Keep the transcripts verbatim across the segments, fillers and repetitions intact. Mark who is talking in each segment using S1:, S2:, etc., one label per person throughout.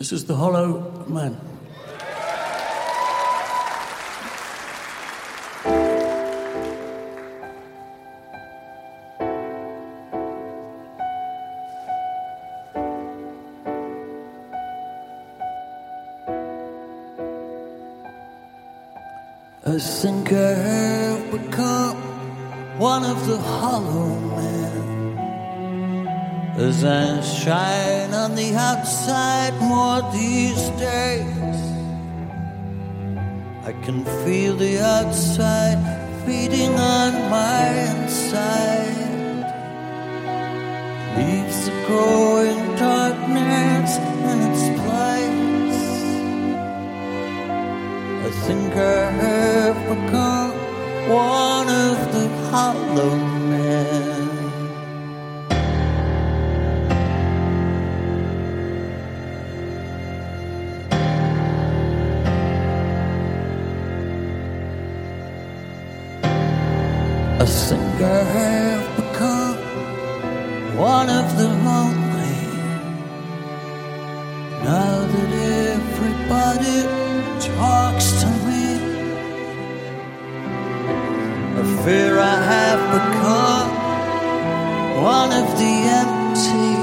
S1: This is The Hollow Man. I think I have become one of the hollow men, as I shine on the outside more these days. I can feel the outside feeding on my inside. Leaves the growing darkness in its place. I think I have become one of the hollow men. I think I have become one of the lonely. Now that everybody talks to me, I fear I have become one of the empty.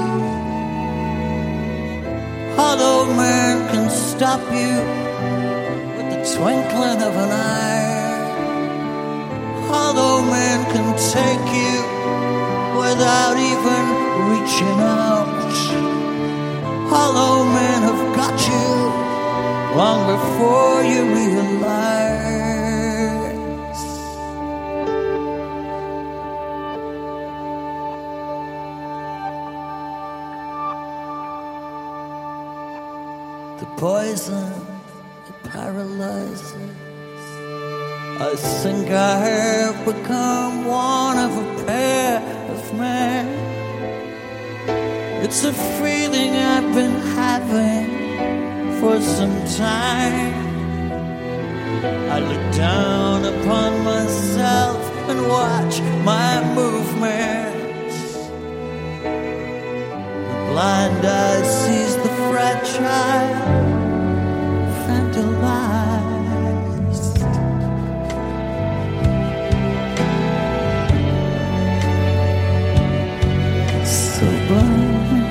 S1: Hollow man can stop you with the twinkling of an eye. Hollow man can take you without even reaching out. Hollow men have got you long before you realize. The poison that paralyzes. I think I have become one of a pair of men. It's a feeling I've been having for some time. I look down upon myself and watch my movements. The blind eye sees the fragile, vandalized. So blind,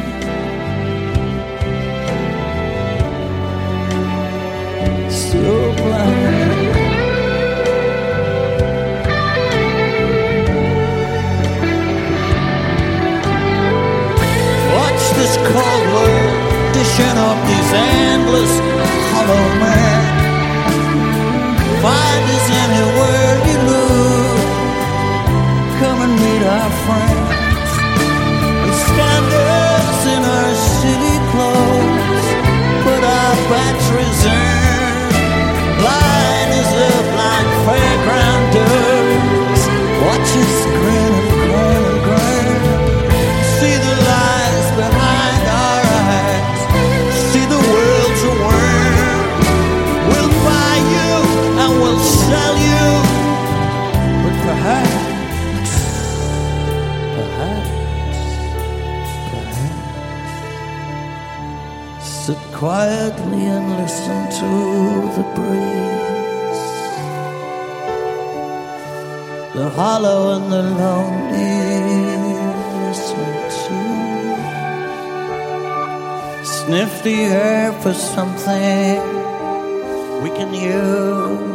S1: so blind. Watch this cold world dishing up these endless hollow men. Find us anywhere you move. Come and meet our friends. Standards in our city clothes, put our batteries in. Blind as a blind fairground does. Watch us grin and grin and grin. See the lies behind our eyes. See the world's a worm. We'll buy you and we'll sell you. But perhaps, perhaps sit quietly and listen to the breeze. The hollow and the lonely listen to. Sniff the air for something we can use.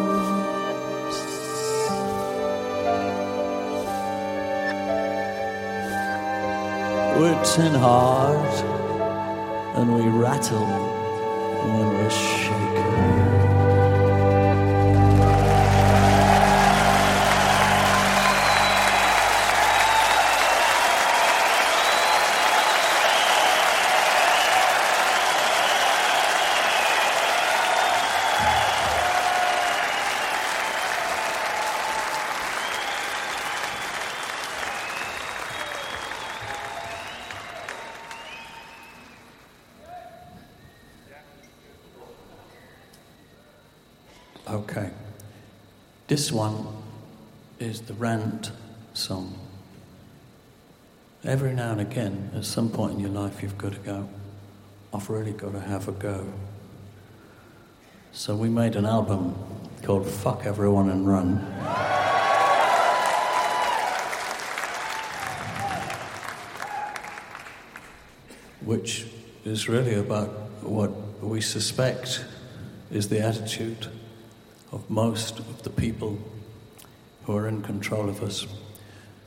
S1: We're tin hard and we rattle when we're shaken. Okay, this one is the rant song. Every now and again, at some point in your life, you've got to go, I've really got to have a go. So we made an album called Fuck Everyone and Run. Which is really about what we suspect is the attitude of most of the people who are in control of us.